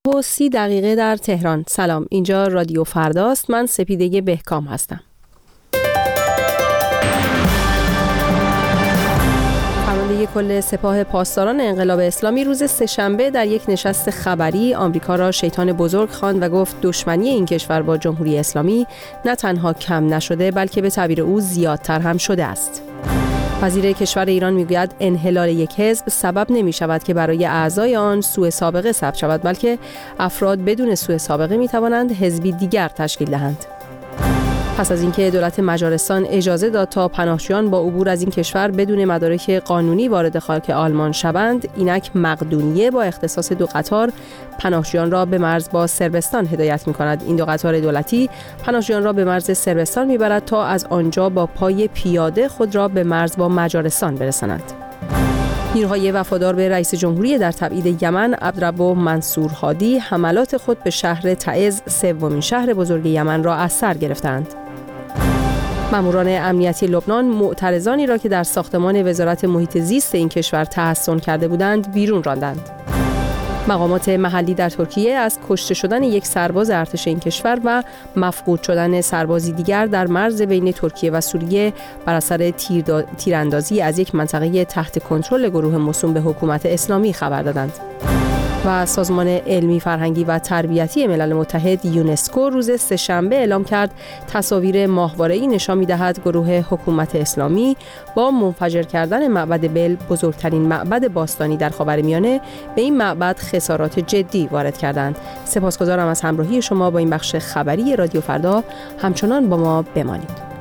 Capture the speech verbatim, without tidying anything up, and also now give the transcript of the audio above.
و سی دقیقه در تهران. سلام، اینجا رادیو فرداست. من سپیده بهکام هستم. فرمانده کل سپاه پاسداران انقلاب اسلامی روز سه‌شنبه در یک نشست خبری آمریکا را شیطان بزرگ خواند و گفت دشمنی این کشور با جمهوری اسلامی نه تنها کم نشده بلکه به تعبیر او زیادتر هم شده است. وزیر کشور ایران میگوید انحلال یک حزب سبب نمی شود که برای اعضای آن سوء سابقه ثبت شود، بلکه افراد بدون سوء سابقه می توانند حزبی دیگر تشکیل دهند. پس از اینکه دولت مجارستان اجازه داد تا پناهجویان با عبور از این کشور بدون مدارک قانونی وارد خاک آلمان شوند، اینک مقدونیه با اختصاص دو قطار پناهجویان را به مرز با صربستان هدایت می‌کند. این دو قطار دولتی پناهجویان را به مرز صربستان می‌برد تا از آنجا با پای پیاده خود را به مرز با مجارستان برسانند. نیروهای وفادار به رئیس جمهوری در تبعید یمن عبدالرب منصور هادی حملات خود به شهر تعز، سومین شهر بزرگ یمن را از سر گرفتند. ماموران امنیتی لبنان معترضانی را که در ساختمان وزارت محیط زیست این کشور تحصن کرده بودند بیرون راندند. مقامات محلی در ترکیه از کشته شدن یک سرباز ارتش این کشور و مفقود شدن سربازی دیگر در مرز بین ترکیه و سوریه بر اثر تیراندازی از یک منطقه تحت کنترل گروه موسوم به حکومت اسلامی خبر دادند. و سازمان علمی فرهنگی و تربیتی ملل متحد یونسکو روز سه‌شنبه اعلام کرد تصاویر ماهواره‌ای نشان می‌دهد گروه حکومت اسلامی با منفجر کردن معبد بل، بزرگترین معبد باستانی در خاورمیانه، به این معبد خسارات جدی وارد کردند. سپاسگزارم از همراهی شما با این بخش خبری رادیو فردا. همچنان با ما بمانید.